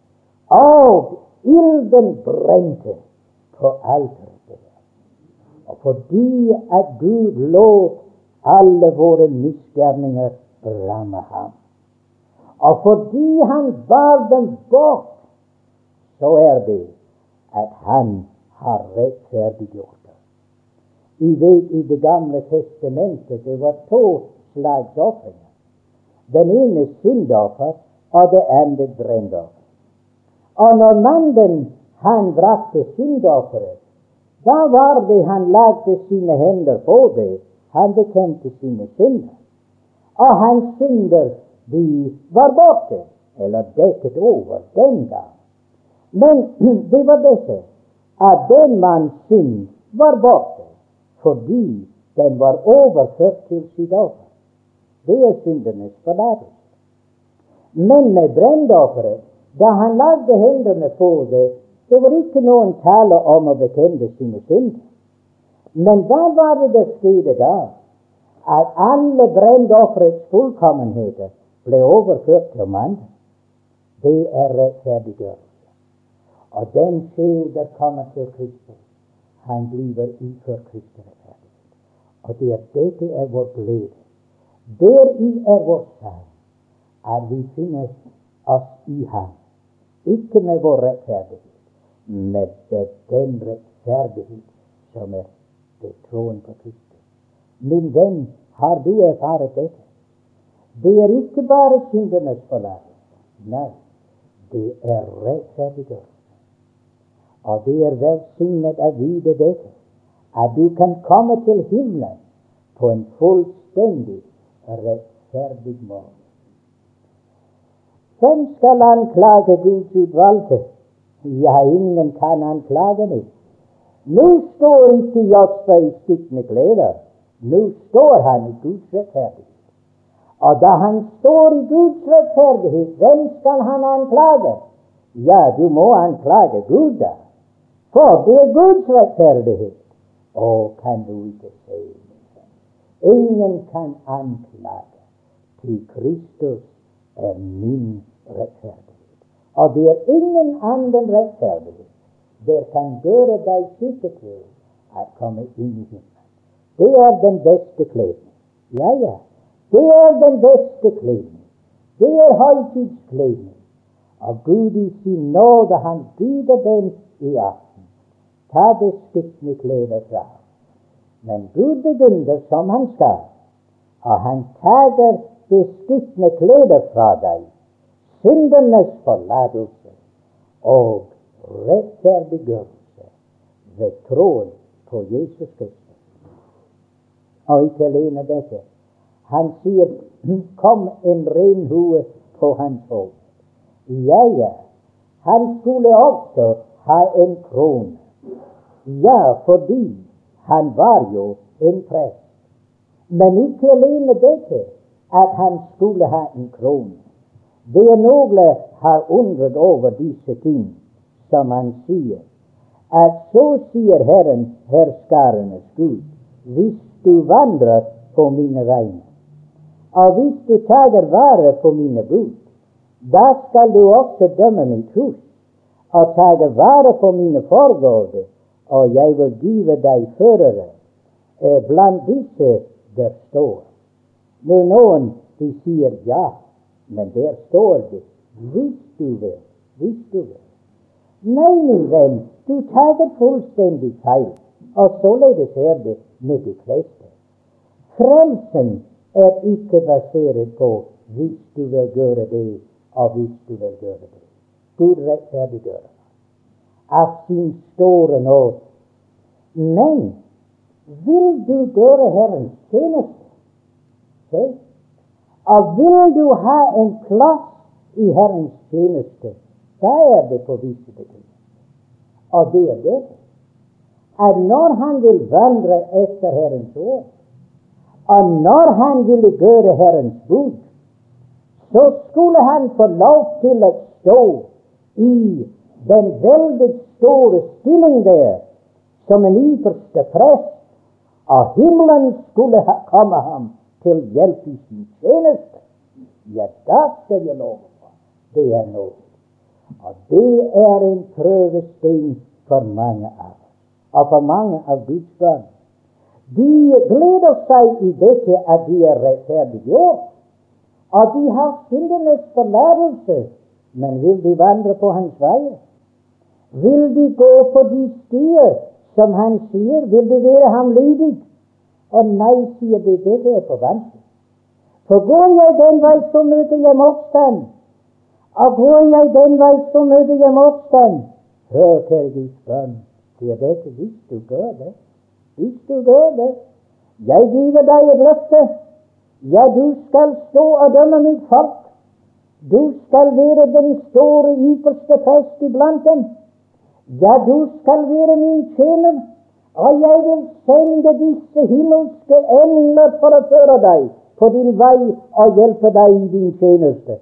og ilden brente på alteret der. Og fordi at Gud lot alle våre misgjerninger ramme ham, og fordi han bar dem bort, så er det at han har rettferdiggjort det. I Det gamle testamentet det var 2 slags ofringer. Den ene syndoffer, og det andre brennoffer. Og når mannen han brakte syndofferet, da var det han lagde sine hender på det. Han bekjente sine synder. Og hans synder, de var borte, eller dekket over den gang. Men det var dette, at den manns synd var borte, fordi den var overført til sitt offer. Det er syndenes forlatelse. Men med brennofferet, da han lagde hendene på det, det var ikke noen tale om å bekjenne sine synder. Men hva var det der skjedde da? At alle brennofferets fullkommenheter ble overført til mannen. Det er rettferdiggjørelse. Og den sjel der kommer til Kristus, han blir iført Kristi rettferdighet. Og det er dette er vår glede. Deri er vår sang, at vi finner oss i ham. Ikke med vår rettferdighet, men med den rettferdighet som er ved troen på Kristus. Min venn, har du erfaret dette? Det er ikke bare syndernes forlatelse. Nei, det er rettferdiggjørelse. Og det er velsignet å vite dette, at du kan komme til himmelen på en fullstendig rettferdig måte. Hvem skal anklage Guds utvalgte? Ja, ingen kan anklage nå. Nå står ikke Josfa i stikkende klær. Nå står han i Guds rettferdighet. Og da han står i Guds rettferdighet, hvem skal han anklage? Ja, du må anklage Gud da. For det er Guds rettferdighet. Å, kan du ikke se? Ingen kan anklage, til Kristus er min rettferdighet. Og det er ingen annen rettferdighet der kan gjøre deg sikker til å komme inn i himmelen. Det er den beste kledning. Ja, ja. Det er den beste kledning. Det er høytidskledning. Og Gud i sin nåde, han byder den i aften. Ta det skiftende klede fra. Men Gud begynner som han skal, og han tager det skiftende klede fra deg, syndernes forlatelse og rettferdiggjørelse ved troen på Jesus Kristus. Og ikke alene dette. Han sier, kom en ren hue på hans hode. Ja, ja. Han skulle også ha en krone. Ja, fordi han var jo en prest. Men ikke alene dette, at han skulle ha en krone. Det er noen har undret over disse ting, som han sier, at så sier Herren, herskarenes Gud, hvis du vandrer på mine veier, og hvis du tager vare på mine bud, da skal du også dømme mitt hus, og tage vare på mine forgårder, og jeg vil give deg førere. Blant disse der står. Nå noen de sier ja, men der står det, hvis du vil, hvis du vil. Nei, min venn, du tager fullstendig feil, og således er det med de fleste. Frelsen er ikke basert på hvis du vil gjøre det, og hvis du vil gjøre det. Gud rettferdiggjør. av sin store nåde. Men vil du gjøre Herrens tjeneste, se, og vil du ha en plass i Herrens tjeneste, da er det på visse betingelser. Og det er det at når han vil vandre etter Herrens ord, og når han ville gjøre Herrens bud, så skulle han få lov til å stå i den veldig store stilling der, som en ypperste prest, og himmelen skulle komme ham til hjelp i sin tjeneste. Ja, da skal jeg love for. Det er noe. Og det er en prøvesten for mange av oss, og for mange av Guds barn. De gleder seg i dette at de er rettferdiggjort, og de har syndenes forlatelse, men vil de vandre på hans veier? Vil de gå på de stier som han sier? Vil de være ham lydig? Og nei, sier de, dette er for vanskelig. For går jeg den vei, så møter jeg motstand. Og går jeg den vei, så møter jeg motstand. Hør, kjære Guds barn, sier dette, hvis du gjør det. Hvis du gjør det, jeg giver deg et løfte. Ja, du skal stå og dømme mitt folk. Du skal være den store, ypperste prest iblant dem. Ja, du skal være min tjener, og jeg vil sende disse himmelske engler for å føre deg på din vei og hjelpe deg i din tjeneste.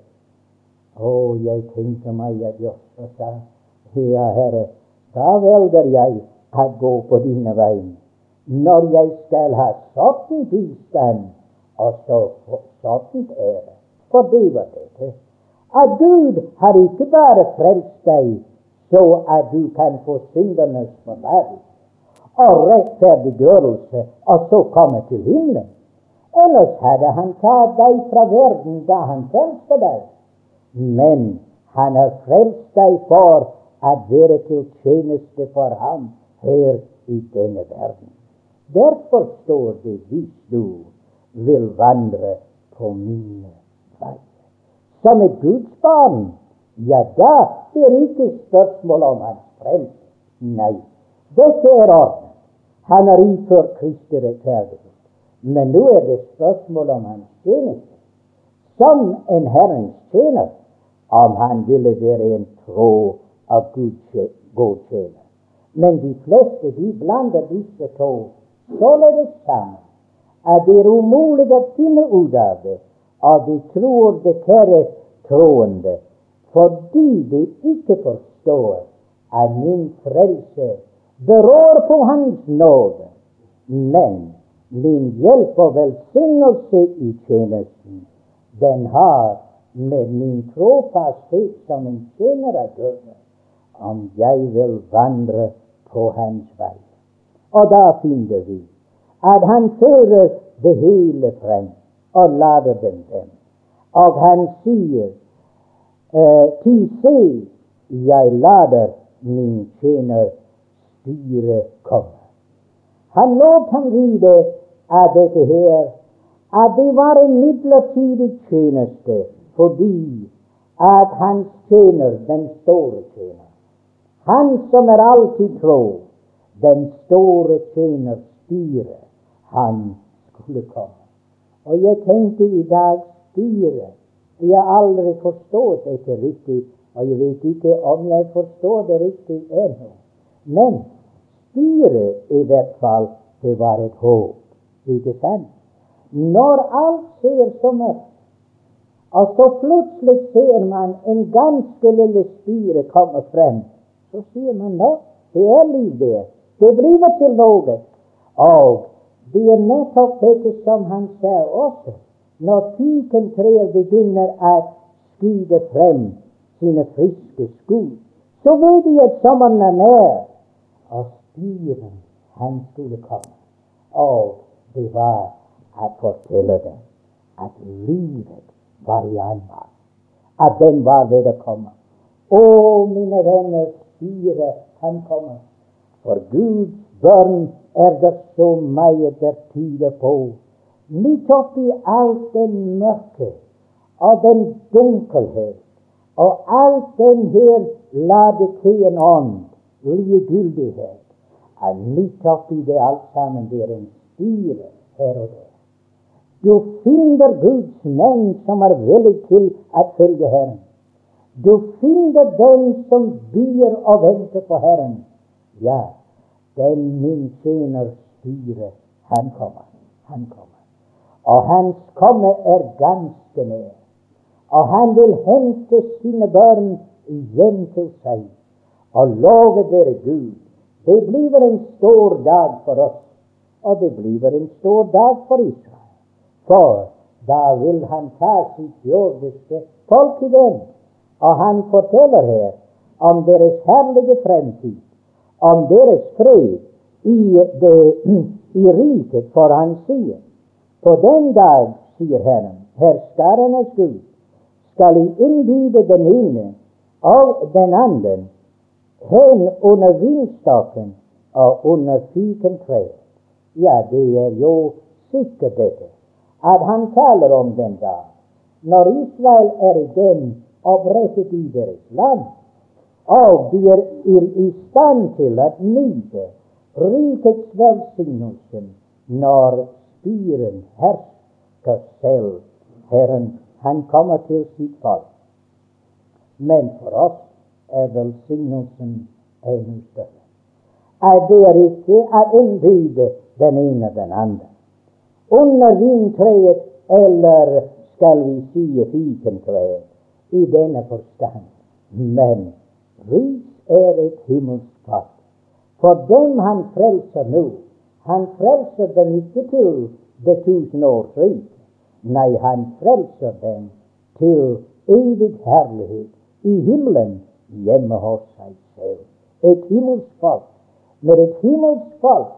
Jeg tenkte meg at Josef sa, ja, Herre, da velger jeg å gå på dine veier, når jeg skal ha sånn tilstand og så sånn ære. For det var dette, at Gud har ikke bare frelst deg så at du kan få syndernes forlatelse og rettferdiggjørelse og så komme til himmelen. Ellers hadde han tatt deg fra verden da han frelste deg. Men han har frelst deg for å være til tjeneste for ham her i denne verden. Derfor står det, hvis du vil vandre på mine veier. Som et Guds barn, ja, da er det ikke spørsmål om hans frelse. Nei, dette er orden. Han har iført Kristi rettferdighet. Men nå er det spørsmål om hans tjeneste. Som en Herrens tjener, om han ville være en tro av god tjener. Men de fleste, de blander disse to således sammen, at det er umulig å finne ut av det, og de tror det kjære troende, fordi de ikke forstår at min frelse beror på hans nåde, men min hjelp og velsignelse i tjenesten, den har med min trofasthet som en tjener å gjøre, om jeg vil vandre på hans vei. Og da finner vi at han fører det hele frem og lader dem. Og han sier, se, jeg lader min tjener styre komme. Han lot ham vite av dette her, at det var en midlertidig tjeneste, fordi at hans tjener, den store tjener, han som er alltid tro, den store tjener styre, han skulle komme. Og jeg tenkte i dag, styre, jeg har aldri forstått dette riktig, og jeg vet ikke om jeg forstår det riktig ennå. Men styre i hvert fall, det var et håp, ikke sant? Når alt ser så mørkt, og så plutselig ser man en ganske lille styre komme frem, så sier man, nå, det er liv der. Det blir til noe. Og det er nettopp dette som han sa også. Når fikentreer begynner å skyde frem sine friske skudd, så vet de at sommeren er nær, og styren, han skulle komme. Og det var å fortelle dem at livet var i anmarsj, at den var ved å komme. Mine venner, styre kan komme. For Guds barn er det så meget der tyder på, midt oppi alt den mørke og den dunkelhet og alt den her ladekeen ånd likegyldighet. Midt oppi det alt sammen, det er en styre her og der. Du finner Guds menn som er villige til å følge Herren. Du finner dem som bier og venter på Herren. Ja, den min tjener styre, han kommer. Og hans komme er ganske nær. Og han vil hente sine barn hjem til seg. Og love dere Gud, det blir en stor dag for oss, og det blir en stor dag for Israel. For da vil han ta sitt jordiske folk igjen. Og han forteller her om deres herlige fremtid, om deres fred i riket, for han sier, på den dag, sier Herren, herskarenes Gud, skal I innbyde den ene og den andre hen under vinstokken og under fikentreet. Ja, det er jo sikkert dette, at han taler om den dag, når Israel er igjen opprettet i deres land, og de er i stand til å nyte rikets velsignelse når styren hersker selv. Herren, han kommer til sitt folk. Men for oss er velsignelsen enda større. Det er ikke å innbyde den ene den andre under vintreet, eller skal vi si fikentreet, i denne forstand. Men rik er et himmelsk folk. For dem han frelser nå, han frelser dem ikke til det 1000 års rike. Nei, han frelser dem til evig herlighet i himmelen, hjemme hos seg selv. Et himmelsk folk, med et himmelsk folk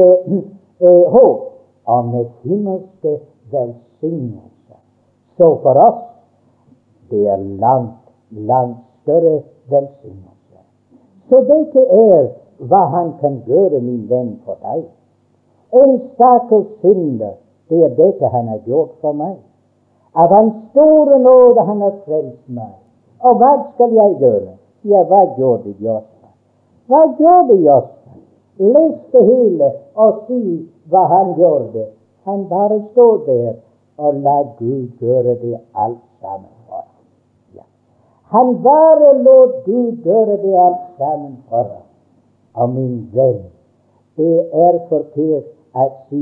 håp om et himmelske velsignelse. Så for oss, det er langt større velsignelse. Så dette er hva han kan gjøre, min venn, for deg. En stakkars synder, det er dette han har gjort for meg. Av hans store nåde han har frelst meg. Og hva skal jeg gjøre? Ja, hva gjorde Josfa? Hva gjorde Josfa? Les det hele og si hva han gjorde. Han bare stod der og la Gud gjøre det alt sammen for ham. Ja. Han bare lot Gud gjøre det alt sammen for ham. Og min venn, det er forkert å si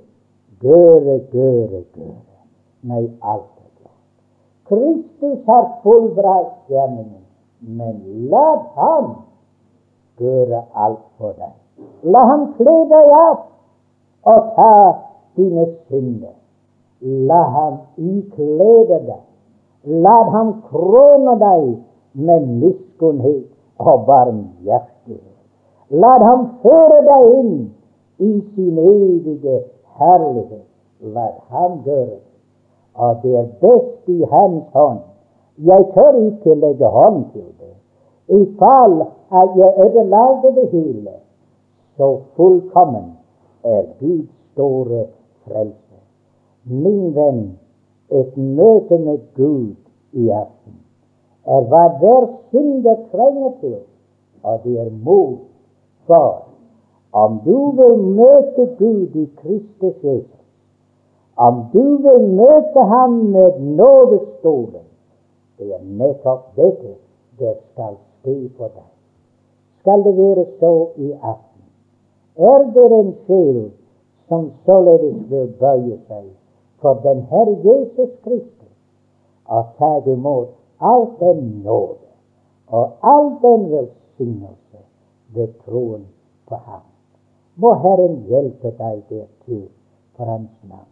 gjøre. Nei, alt er klart. Kristus har fullbrakt gjerningen, men la ham gjøre alt for deg. La ham kle deg opp og ta dine synder. La ham iklede deg. La ham krone deg med miskunnhet og barmhjertighet. La ham føre deg inn i sin evige herlighet. La ham gjøre det. Og det er best i hans hånd. Jeg tør ikke legge hånd til det. I fall at jeg ødelegger det hele, så fullkommen er Guds store frelse. Min venn, et møte med Gud i aften er hva hver synder trenger til, og det er mot. For om du vil møte Gud i Kristus Jesus, om du vil møte ham med nådestolen, det er nettopp dette det skal skje for deg. Skal det være så i aften? Er det en sjel som således vil bøye seg for den Herre Jesus Kristus og ta imot all den nåde og all den velsignelse ved troen på ham? Må Herren hjelpe deg dertil for hans navn.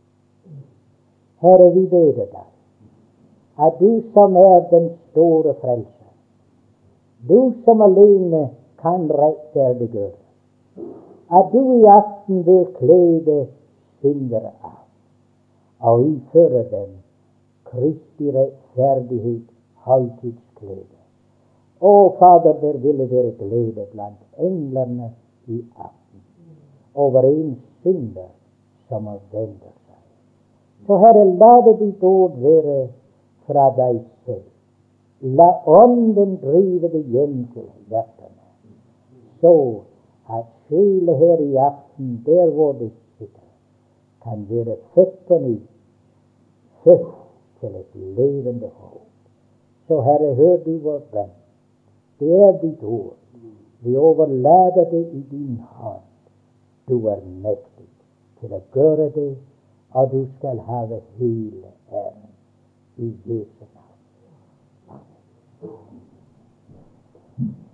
Herre, vi ber deg at du som er den store frelser, du som alene kan rettferdiggjøre, at du i aften vil klede syndere av og iføre dem Kristi rettferdighet, høytidsklede. Å, Fader, der ville være glede blant englene i aften over en synder som vender seg. Så Herre, la det ditt ord være fra deg selv. La ånden drive det hjem til hjertene. så at sjeler her i aften, der hvor de sitter, kan være født på ny, født til et levende håp. Så Herre, hør du vår bønn. Det er ditt ord. Vi overlater det i din hånd. Du er mektig til å gjøre det, og du skal ha hele æren i Jesu navn. Amen.